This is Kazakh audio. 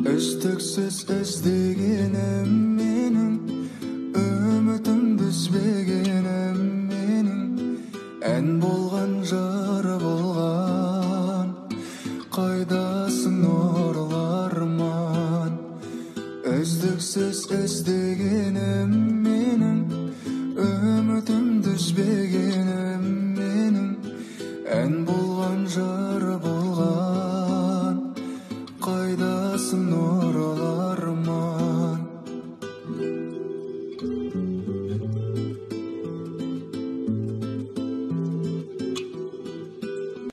Үздіксіз іздегенім менің, үмітімді үзбегенім менің, ән болған жар болған, қайдасың нұрлы арман. Үздіксіз іздегенім менің, үмітімді үзбегенім менің, ән болған жар болған, қайдасың нұрлы